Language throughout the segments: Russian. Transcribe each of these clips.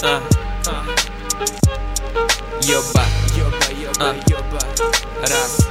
Ёба, раз.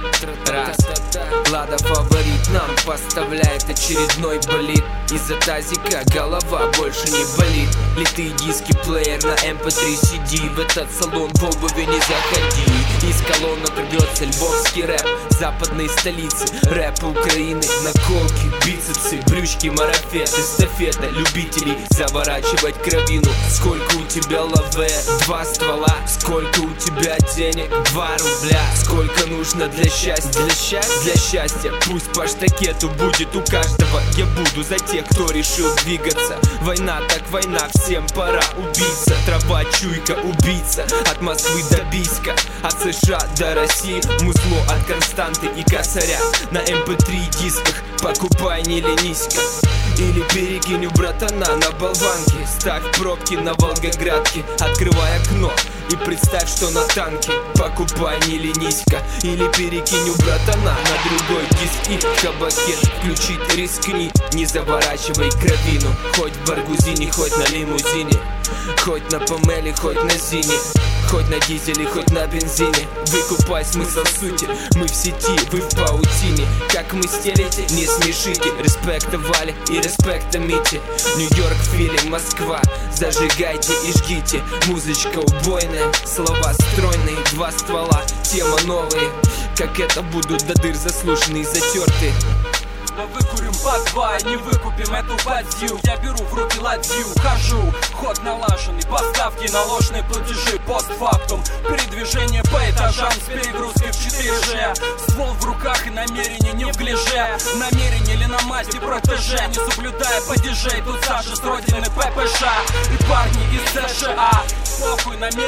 Лада фаворит нам поставляет очередной болид. Из-за тазика голова больше не болит. Литые диски, плеер на MP3 CD. В этот салон в обуви не заходи. Из колонок рвется львовский рэп западной столицы. Рэп Украины, наколки, бицепсы, брючки, марафет, эстафета любителей заворачивать кровину. Сколько у тебя лаве? 2 ствола. Сколько у тебя денег? 2 рубля. Сколько нужно для счастья? Для счастья пусть по штакету будет у каждого. Я буду за тех, кто решил двигаться. Война так война, всем пора убийца. Трава, чуйка, убийца. От Москвы до Бийска, от США до России. Музло от Константы и Косаря. На MP3 дисках покупай, не ленись-ка. Или перекинь у братана на болванке. Ставь пробки на Волгоградке. Открывай окно и представь, что на танке. Покупай, не ленись-ка. Или перекинь у братана на другой диск и в кабаке включить рискни. Не заворачивай кровину. Хоть в Баргузине, хоть на лимузине. Хоть на Помеле, хоть на Зине. Хоть на дизеле, хоть на бензине. Выкупай смысл сути. Мы в сети, вы в паутине. Как мы стелите, не смешите. Респекта Вале и респекта Мите. Нью-Йорк, Фили, Москва. Зажигайте и жгите. Музычка убойная, слова стройные. 2 ствола, тема новые. Как это будут до дыр заслуженные, затертые. Да выкурим по 2 и не выкупим эту бадью. Я беру в руки ладью, хожу, ход налаженный. Поставки, наложенные платежи, постфактум. Передвижение по этажам с перегрузкой в 4G. Ствол в руках и намерение не в гляже. Намерение ли на масти протеже. Не соблюдая падежей, тут Саша с родины ППШ. И парни из США. Похуй намерение.